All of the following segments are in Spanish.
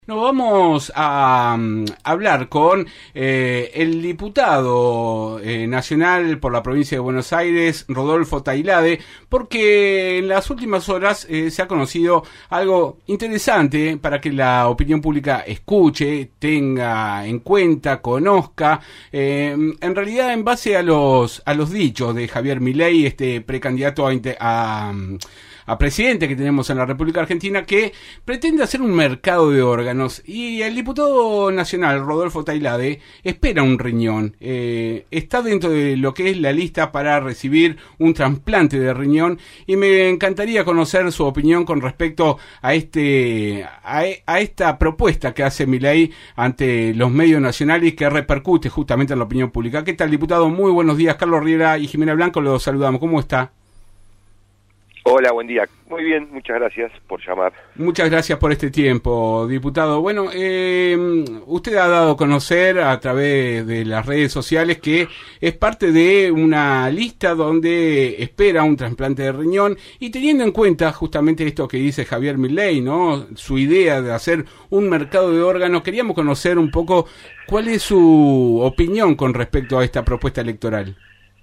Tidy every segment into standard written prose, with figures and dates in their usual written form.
Nos vamos a hablar con el diputado nacional por la provincia de Buenos Aires, Rodolfo Tailade, porque en las últimas horas se ha conocido algo interesante para que la opinión pública escuche, tenga en cuenta, conozca, en realidad en base a los dichos de Javier Milei, este precandidato a presidente que tenemos en la República Argentina, que pretende hacer un mercado de órganos, y el diputado nacional Rodolfo Tailade espera un riñón, está dentro de lo que es la lista para recibir un trasplante de riñón, y me encantaría conocer su opinión con respecto a esta propuesta que hace Milei ante los medios nacionales y que repercute justamente en la opinión pública. ¿Qué tal, diputado? Muy buenos días. Carlos Riera y Jimena Blanco los saludamos. ¿Cómo está? Hola, buen día. Muy bien, muchas gracias por llamar. Muchas gracias por este tiempo, diputado. Bueno, usted ha dado a conocer a través de las redes sociales que es parte de una lista donde espera un trasplante de riñón, y teniendo en cuenta justamente esto que dice Javier Milei, ¿no? Su idea de hacer un mercado de órganos, queríamos conocer un poco cuál es su opinión con respecto a esta propuesta electoral.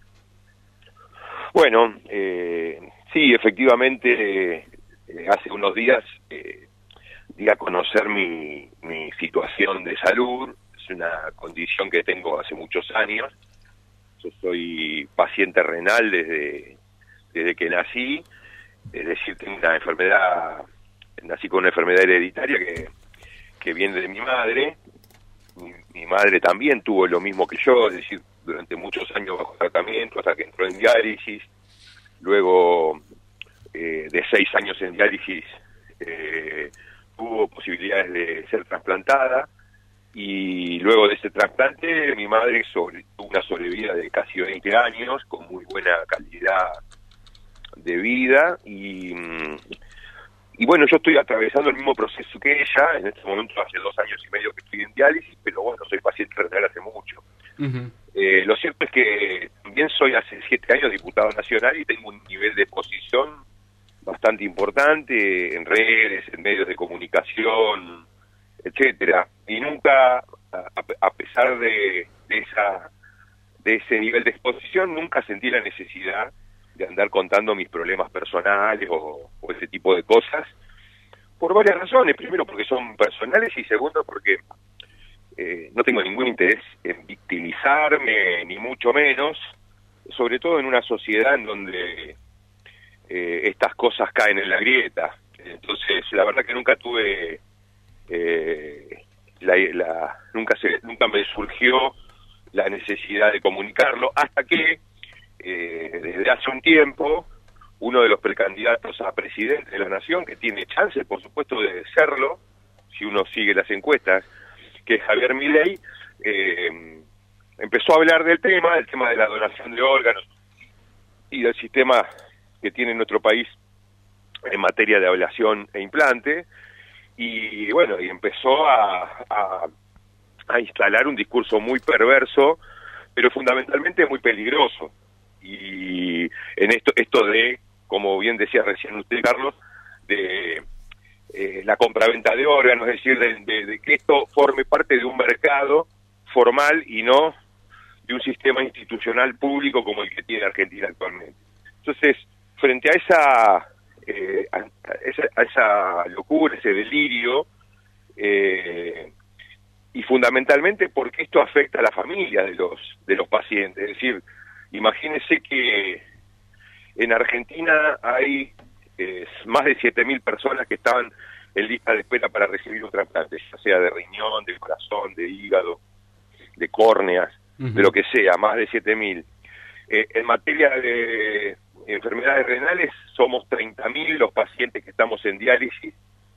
Bueno, sí, efectivamente, hace unos días di a conocer mi situación de salud. Es una condición que tengo hace muchos años. Yo soy paciente renal desde que nací, es decir, tengo una enfermedad, nací con una enfermedad hereditaria que viene de mi madre. Mi madre también tuvo lo mismo que yo, es decir, durante muchos años bajo tratamiento hasta que entró en diálisis. Luego de 6 años en diálisis tuvo posibilidades de ser trasplantada, y luego de ese trasplante mi madre tuvo una sobrevida de casi 20 años con muy buena calidad de vida, y bueno, yo estoy atravesando el mismo proceso que ella. En este momento hace 2 años y medio que estoy en diálisis, pero bueno, soy paciente renal hace mucho. Uh-huh. Lo cierto es que también soy hace 7 años diputado nacional y tengo un nivel de exposición bastante importante en redes, en medios de comunicación, etcétera. Y nunca, a pesar de ese nivel de exposición, nunca sentí la necesidad de andar contando mis problemas personales o ese tipo de cosas, por varias razones. Primero, porque son personales, y segundo, porque no tengo ningún interés en victimizarme, ni mucho menos, sobre todo en una sociedad en donde estas cosas caen en la grieta. Entonces, la verdad que nunca tuve, nunca me surgió la necesidad de comunicarlo, hasta que desde hace un tiempo uno de los precandidatos a presidente de la nación, que tiene chance, por supuesto, de serlo, si uno sigue las encuestas, que es Javier Milei, empezó a hablar del tema de la donación de órganos y del sistema que tiene nuestro país en materia de ablación e implante, y bueno, y empezó a instalar un discurso muy perverso, pero fundamentalmente muy peligroso. Y en esto de, como bien decía recién usted, Carlos, de la compraventa de órganos, es decir, de que esto forme parte de un mercado formal y no de un sistema institucional público como el que tiene Argentina actualmente. Entonces, frente a esa locura, ese delirio, y fundamentalmente porque esto afecta a la familia de los pacientes. Es decir, imagínense que en Argentina hay más de 7.000 personas que estaban en lista de espera para recibir un trasplante, ya sea de riñón, de corazón, de hígado, de córneas, uh-huh, de lo que sea, más de 7.000. En materia de enfermedades renales, somos 30.000 los pacientes que estamos en diálisis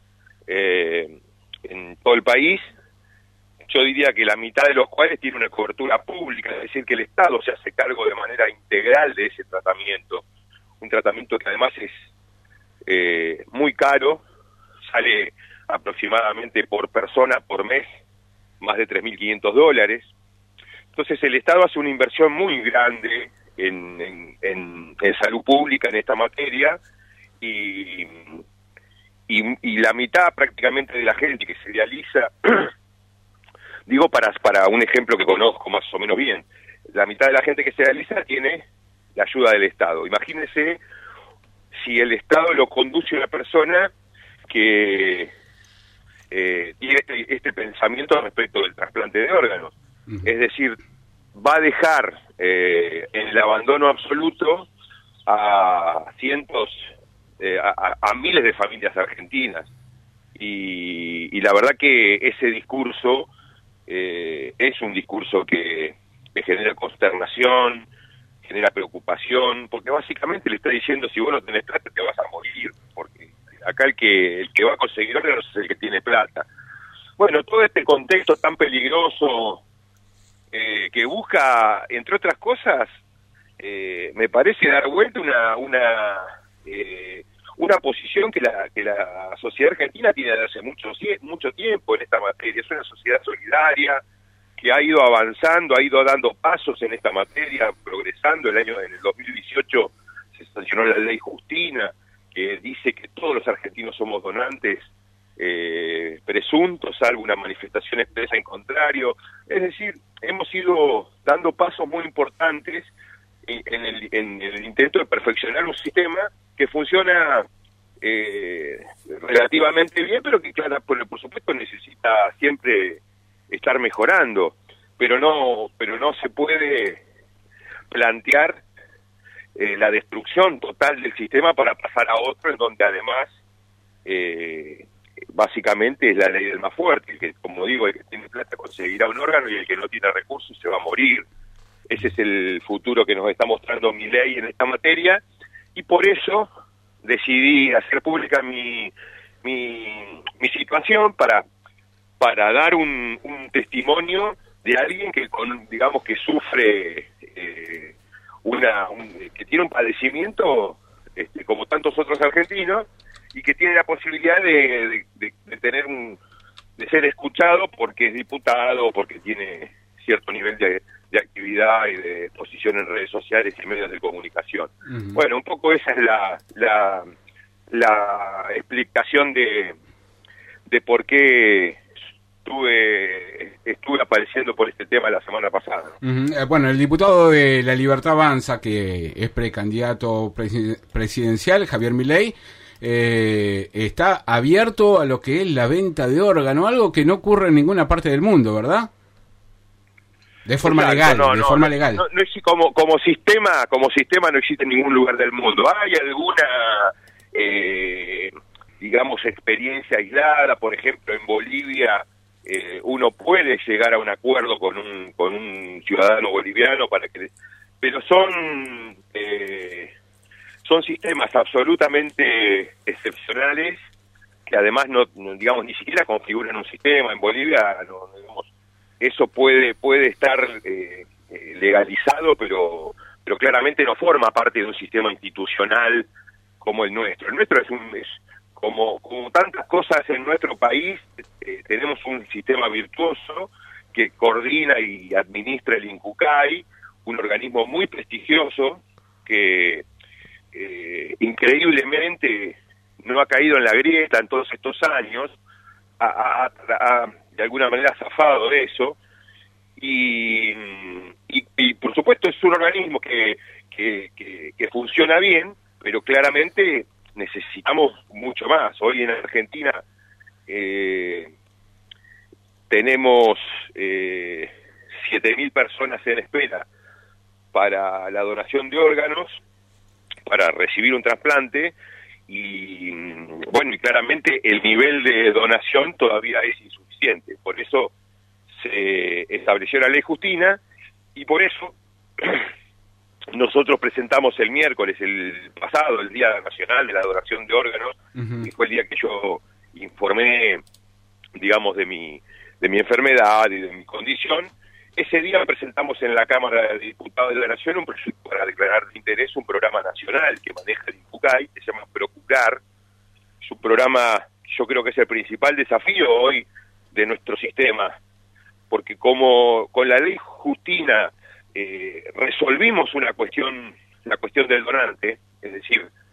en todo el país. Yo diría que la mitad de los cuales tiene una cobertura pública, es decir, que el Estado se hace cargo de manera integral de ese tratamiento. Un tratamiento que además es muy caro, sale aproximadamente por persona por mes más de $3.500. Entonces el Estado hace una inversión muy grande en salud pública en esta materia, y y la mitad prácticamente de la gente que se dializa, digo para un ejemplo que conozco más o menos bien, la mitad de la gente que se dializa tiene la ayuda del Estado. Imagínense si el Estado lo conduce a una persona que tiene este pensamiento respecto del trasplante de órganos. Es decir, va a dejar en el abandono absoluto a cientos, a miles de familias argentinas. Y la verdad que ese discurso es un discurso que genera consternación, genera preocupación, porque básicamente le está diciendo, si vos no tenés plata te vas a morir, porque acá el que va a conseguir órganos es el que tiene plata. Bueno, todo este contexto tan peligroso que busca, entre otras cosas, me parece dar vuelta una posición que la sociedad argentina tiene desde hace mucho tiempo en esta materia. Es una sociedad solidaria que ha ido avanzando, ha ido dando pasos en esta materia, progresando. En el 2018 se sancionó la ley Justina, que dice que todos los argentinos somos donantes presuntos, salvo una manifestación expresa en contrario. Es decir, hemos ido dando pasos muy importantes en el intento de perfeccionar un sistema que funciona relativamente bien, pero que claro, por supuesto necesita siempre estar mejorando, pero no se puede plantear la destrucción total del sistema para pasar a otro en donde además básicamente es la ley del más fuerte, el que, como digo, el que tiene plata conseguirá un órgano y el que no tiene recursos se va a morir. Ese es el futuro que nos está mostrando Milei en esta materia, y por eso decidí hacer pública mi situación para dar un testimonio de alguien que digamos que sufre que tiene un padecimiento como tantos otros argentinos, y que tiene la posibilidad de tener de ser escuchado porque es diputado, porque tiene cierto nivel de actividad y de exposición en redes sociales y medios de comunicación. Bueno, un poco esa es la explicación de por qué estuve apareciendo por este tema la semana pasada. Bueno, el diputado de La Libertad Avanza, que es precandidato presidencial, Javier Milei, está abierto a lo que es la venta de órgano, algo que no ocurre en ninguna parte del mundo, ¿verdad? De forma legal, legal. No, como sistema no existe en ningún lugar del mundo. Hay alguna digamos experiencia aislada, por ejemplo en Bolivia uno puede llegar a un acuerdo con un ciudadano boliviano pero son sistemas absolutamente excepcionales que además no digamos ni siquiera configuran un sistema. En Bolivia digamos, eso puede estar legalizado, pero claramente no forma parte de un sistema institucional como el nuestro. El nuestro es como tantas cosas en nuestro país, tenemos un sistema virtuoso que coordina y administra el INCUCAI, un organismo muy prestigioso que increíblemente no ha caído en la grieta en todos estos años, ha de alguna manera zafado de eso, y por supuesto es un organismo que funciona bien, pero claramente necesitamos mucho más. Hoy en Argentina tenemos 7.000 personas en espera para la donación de órganos, para recibir un trasplante, y bueno, y claramente el nivel de donación todavía es insuficiente. Por eso se estableció la ley Justina, y por eso nosotros presentamos el miércoles, el pasado, el Día Nacional de la Donación de Órganos, que fue el día que yo informé, digamos, de mi enfermedad y de mi condición. Ese día presentamos en la Cámara de Diputados de la Nación un proyecto para declarar de interés un programa nacional que maneja el INCUCAI, que se llama Procurar. Es un programa, yo creo que es el principal desafío hoy de nuestro sistema, porque como con la ley Justina resolvimos la cuestión del donante, es decir,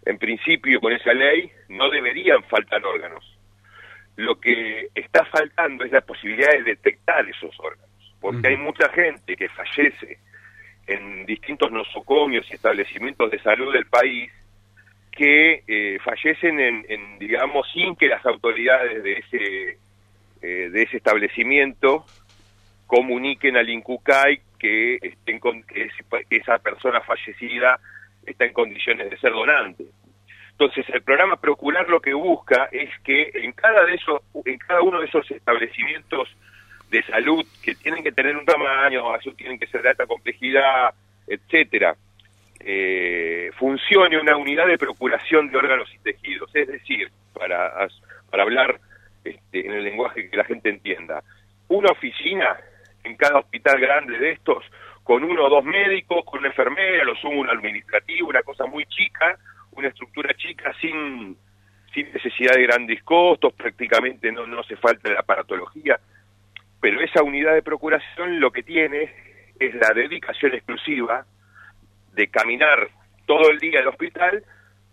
en principio con esa ley no deberían faltar órganos. Lo que está faltando es la posibilidad de detectar esos órganos, porque hay mucha gente que fallece en distintos nosocomios y establecimientos de salud del país que fallecen en, digamos, sin que las autoridades de ese establecimiento comuniquen al INCUCAI que esa persona fallecida está en condiciones de ser donante. Entonces, el programa Procurar lo que busca es que en cada uno de esos establecimientos de salud que tienen que tener un tamaño, tienen que ser de alta complejidad, etcétera, funcione una unidad de procuración de órganos y tejidos. Es decir, para hablar en el lenguaje que la gente entienda, una oficina en cada hospital grande de estos, con 1 o 2 médicos, con una enfermera, lo sumo un administrativo, una cosa muy chica, una estructura chica sin necesidad de grandes costos, prácticamente no hace falta la aparatología, pero esa unidad de procuración lo que tiene es la dedicación exclusiva de caminar todo el día al hospital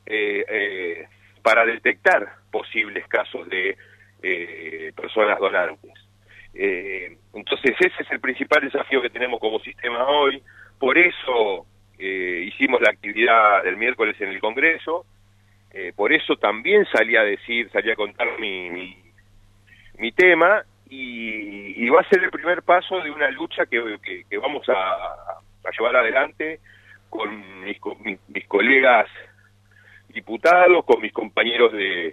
para detectar posibles casos de personas donantes. Entonces ese es el principal desafío que tenemos como sistema hoy. Por eso hicimos la actividad del miércoles en el Congreso, por eso también salí a contar mi tema, y va a ser el primer paso de una lucha que vamos a llevar adelante con mis colegas diputados, con mis compañeros de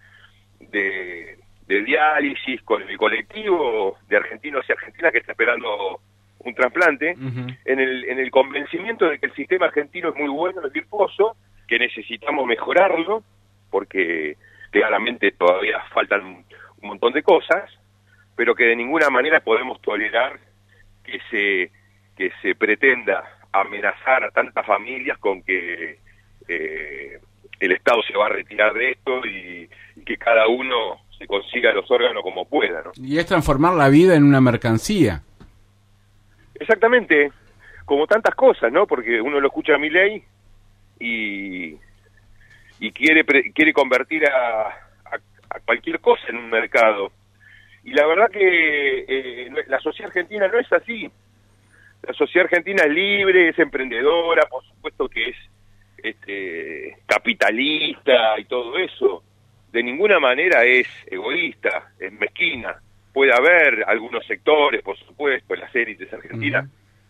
diálisis, con el colectivo de argentinos y argentinas que está esperando un trasplante, en el convencimiento de que el sistema argentino es muy bueno, es virtuoso, que necesitamos mejorarlo, porque claramente todavía faltan un montón de cosas, pero que de ninguna manera podemos tolerar que se pretenda amenazar a tantas familias con que el Estado se va a retirar de esto y que cada uno se consiga los órganos como pueda, ¿no? Y es transformar la vida en una mercancía. Exactamente, como tantas cosas, ¿no? Porque uno lo escucha a Milei y quiere convertir a cualquier cosa en un mercado. Y la verdad que la sociedad argentina no es así. La sociedad argentina es libre, es emprendedora, por supuesto que es capitalista y todo eso. De ninguna manera es egoísta, es mezquina. Puede haber algunos sectores, por supuesto, las élites argentinas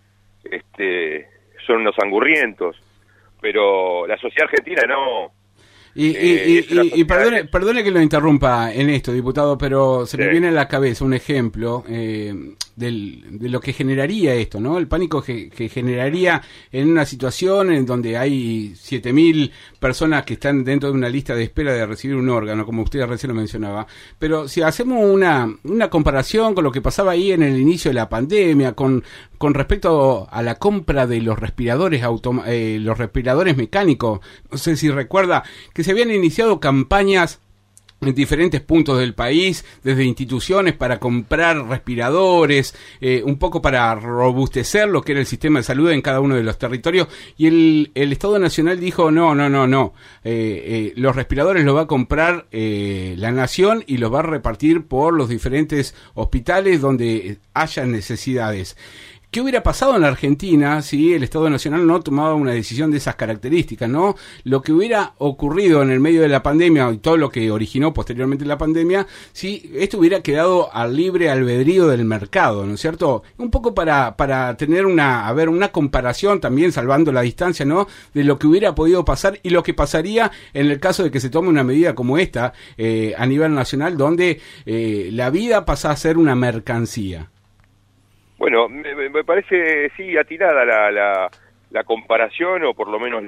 son unos angurrientos, pero la sociedad argentina no. Y perdone que lo interrumpa en esto, diputado, pero se me viene a la cabeza un ejemplo de lo que generaría esto, ¿no? El pánico que generaría en una situación en donde hay 7.000 personas que están dentro de una lista de espera de recibir un órgano, como usted recién lo mencionaba. Pero si hacemos una comparación con lo que pasaba ahí en el inicio de la pandemia, con respecto a la compra de los respiradores los respiradores mecánicos, no sé si recuerda que se habían iniciado campañas en diferentes puntos del país, desde instituciones para comprar respiradores, un poco para robustecer lo que era el sistema de salud en cada uno de los territorios, y el Estado Nacional dijo no, los respiradores los va a comprar la Nación y los va a repartir por los diferentes hospitales donde haya necesidades. ¿Qué hubiera pasado en la Argentina si el Estado Nacional no tomaba una decisión de esas características, no? Lo que hubiera ocurrido en el medio de la pandemia y todo lo que originó posteriormente la pandemia, si esto hubiera quedado al libre albedrío del mercado, ¿no es cierto? Un poco para tener una comparación también, salvando la distancia, ¿no? De lo que hubiera podido pasar y lo que pasaría en el caso de que se tome una medida como esta a nivel nacional, donde la vida pasa a ser una mercancía. Bueno, me parece, sí, atinada la comparación, o por lo menos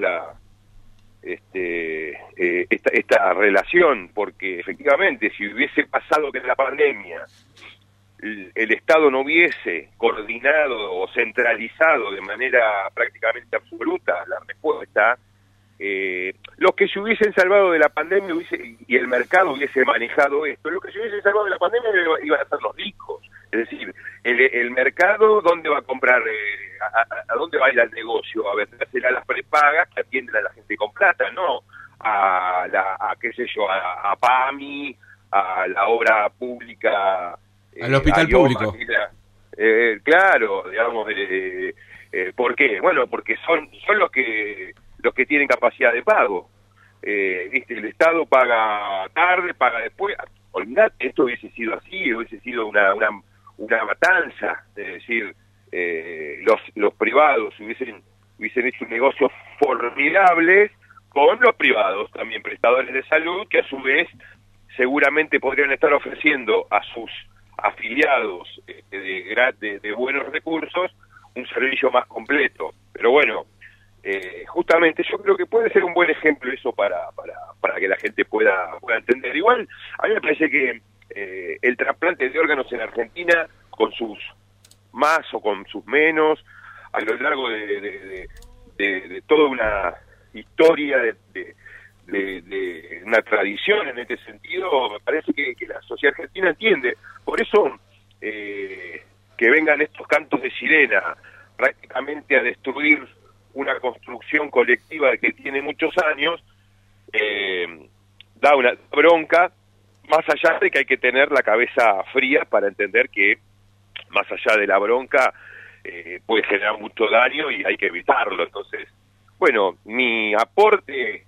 esta relación, porque efectivamente, si hubiese pasado que en la pandemia el Estado no hubiese coordinado o centralizado de manera prácticamente absoluta la respuesta, los que se hubiesen salvado de la pandemia y el mercado hubiese manejado esto, los que se hubiesen salvado de la pandemia iban a ser los ricos. Es decir, el mercado, ¿dónde va a comprar? ¿A dónde va a ir al negocio? ¿A venderse a las prepagas que atienden a la gente con plata? No, a qué sé yo, a PAMI, a la obra pública, al hospital público. Claro, digamos, ¿por qué? Bueno, porque son los que tienen capacidad de pago. ¿Viste? El Estado paga tarde, paga después. Olvidate, esto hubiese sido así, hubiese sido una matanza, es decir, los privados hubiesen hecho un negocio formidable con los privados, también prestadores de salud, que a su vez seguramente podrían estar ofreciendo a sus afiliados de buenos recursos un servicio más completo. Pero bueno, justamente yo creo que puede ser un buen ejemplo eso para que la gente pueda entender. Igual, a mí me parece que el trasplante de órganos en Argentina, con sus más o con sus menos, a lo largo de toda una historia, de una tradición en este sentido, me parece que la sociedad argentina entiende. Por eso que vengan estos cantos de sirena prácticamente a destruir una construcción colectiva que tiene muchos años, da una bronca, más allá de que hay que tener la cabeza fría para entender que más allá de la bronca puede generar mucho daño y hay que evitarlo. Entonces, bueno, mi aporte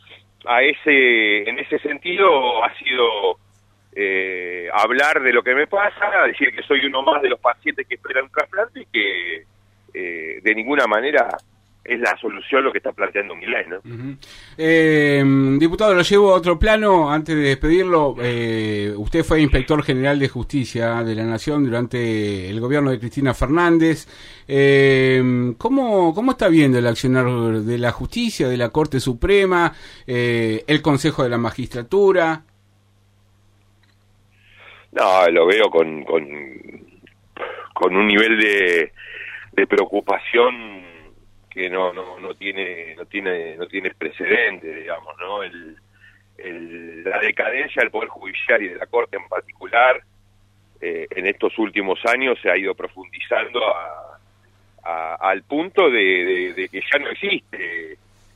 en ese sentido ha sido hablar de lo que me pasa, decir que soy uno más de los pacientes que esperan un trasplante y que de ninguna manera es la solución lo que está planteando Milei, ¿no? Diputado, lo llevo a otro plano antes de despedirlo. Usted fue inspector general de justicia de la Nación durante el gobierno de Cristina Fernández. ¿Cómo está viendo el accionar de la justicia, de la Corte Suprema, el Consejo de la Magistratura? No, lo veo con un nivel de preocupación que no tiene precedente, digamos, ¿no? La decadencia del Poder Judicial y de la Corte en particular en estos últimos años se ha ido profundizando al punto de que ya no existe,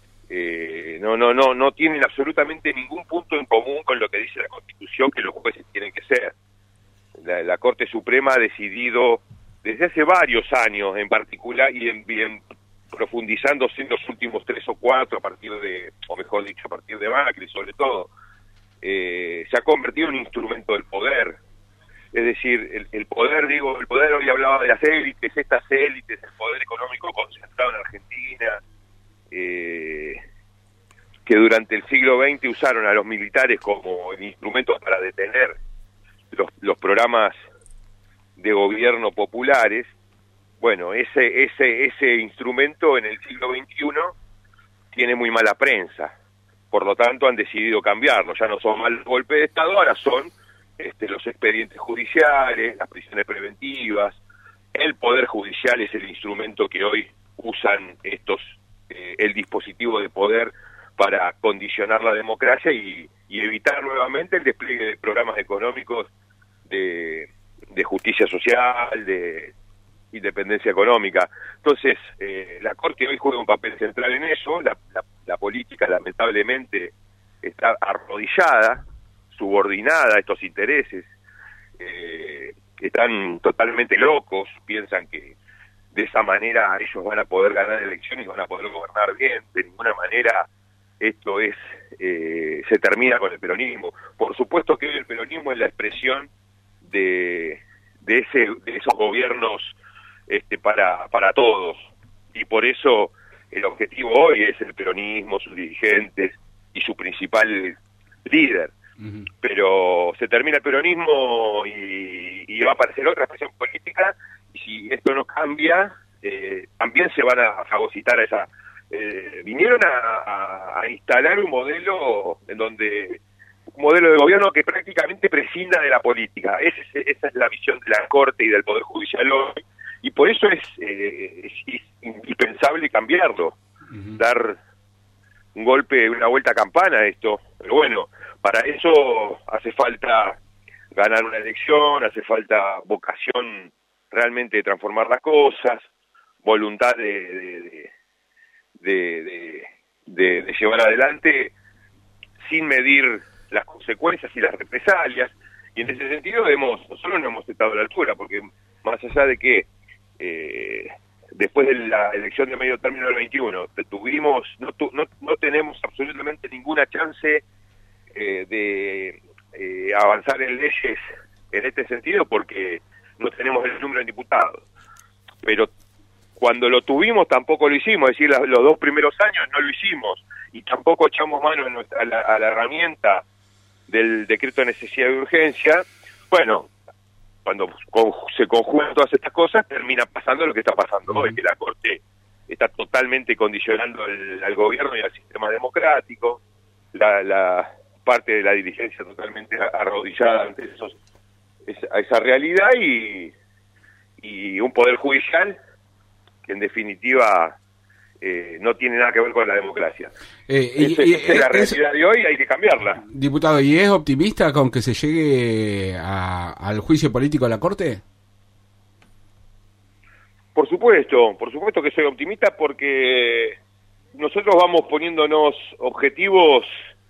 no tienen absolutamente ningún punto en común con lo que dice la Constitución, que los jueces tienen que ser. La Corte Suprema ha decidido desde hace varios años en particular y en profundizándose en los últimos 3 o 4 a partir de Macri sobre todo, se ha convertido en un instrumento del poder. Es decir, el poder hoy hablaba de las élites, estas élites, el poder económico concentrado en Argentina, que durante el siglo XX usaron a los militares como instrumentos para detener los programas de gobierno populares. Bueno, ese instrumento en el siglo XXI tiene muy mala prensa, por lo tanto han decidido cambiarlo. Ya no son más los golpes de Estado, ahora son los expedientes judiciales, las prisiones preventivas. El Poder Judicial es el instrumento que hoy usan el dispositivo de poder para condicionar la democracia y evitar nuevamente el despliegue de programas económicos de justicia social, de independencia económica. Entonces, la Corte hoy juega un papel central en eso. La política, lamentablemente, está arrodillada, subordinada a estos intereses, que están totalmente locos, piensan que de esa manera ellos van a poder ganar elecciones y van a poder gobernar bien. De ninguna manera esto se termina con el peronismo. Por supuesto que el peronismo es la expresión de esos gobiernos para todos, y por eso el objetivo hoy es el peronismo, sus dirigentes y su principal líder. Uh-huh. Pero se termina el peronismo y va a aparecer otra expresión política, y si esto no cambia, también se van a fagocitar a esa... vinieron a instalar un modelo de gobierno que prácticamente prescinda de la política. Esa es la visión de la Corte y del Poder Judicial hoy, y por eso es indispensable cambiarlo, uh-huh. Dar un golpe, una vuelta a campana a esto. Pero bueno, para eso hace falta ganar una elección, hace falta vocación realmente de transformar las cosas, voluntad de llevar adelante sin medir las consecuencias y las represalias, y en ese sentido nosotros no hemos estado a la altura, porque más allá de que después de la elección de medio término del 21 no tenemos absolutamente ninguna chance de avanzar en leyes en este sentido, porque no tenemos el número de diputados. Pero cuando lo tuvimos tampoco lo hicimos, es decir, los 2 primeros años no lo hicimos, y tampoco echamos mano a la herramienta del decreto de necesidad y urgencia. Bueno, cuando se conjugan todas estas cosas, termina pasando lo que está pasando hoy, que la Corte está totalmente condicionando al gobierno y al sistema democrático, la parte de la dirigencia totalmente arrodillada ante esa realidad, y un poder judicial que en definitiva no tiene nada que ver con la democracia. Esa es la realidad de hoy, hay que cambiarla. Diputado, ¿y es optimista con que se llegue al juicio político a la Corte? Por supuesto que soy optimista, porque nosotros vamos poniéndonos objetivos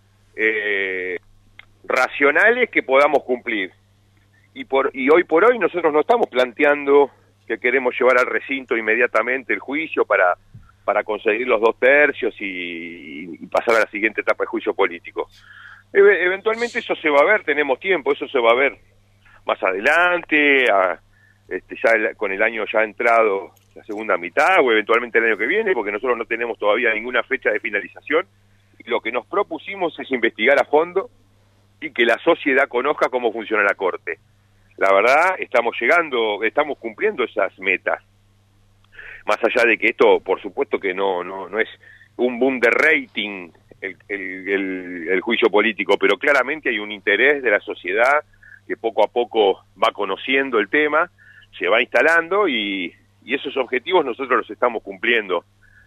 racionales que podamos cumplir. Y hoy por hoy nosotros no estamos planteando que queremos llevar al recinto inmediatamente el juicio para conseguir los 2 tercios y pasar a la siguiente etapa de juicio político. Eventualmente eso se va a ver, tenemos tiempo, eso se va a ver más adelante, ya con el año ya entrado, la segunda mitad, o eventualmente el año que viene, porque nosotros no tenemos todavía ninguna fecha de finalización, y lo que nos propusimos es investigar a fondo y que la sociedad conozca cómo funciona la Corte. La verdad, estamos cumpliendo esas metas. Más allá de que esto, por supuesto que no es un boom de rating el juicio político, pero claramente hay un interés de la sociedad que poco a poco va conociendo el tema, se va instalando, y esos objetivos nosotros los estamos cumpliendo.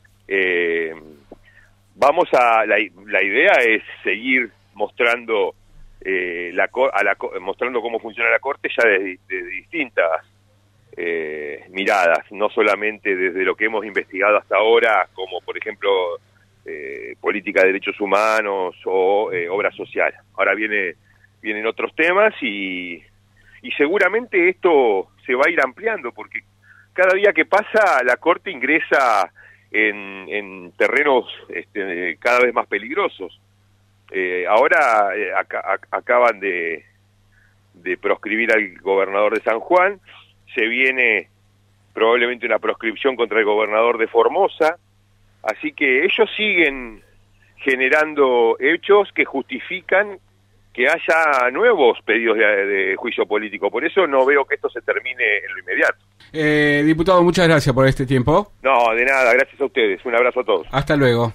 La idea es seguir mostrando mostrando cómo funciona la Corte ya de distintas miradas, no solamente desde lo que hemos investigado hasta ahora, como por ejemplo política de derechos humanos o obra social. Ahora vienen otros temas, y seguramente esto se va a ir ampliando, porque cada día que pasa la Corte ingresa en terrenos cada vez más peligrosos. Ahora acaban de proscribir al gobernador de San Juan, se viene probablemente una proscripción contra el gobernador de Formosa, así que ellos siguen generando hechos que justifican que haya nuevos pedidos de juicio político. Por eso no veo que esto se termine en lo inmediato. Diputado, muchas gracias por este tiempo. No, de nada, gracias a ustedes. Un abrazo a todos. Hasta luego.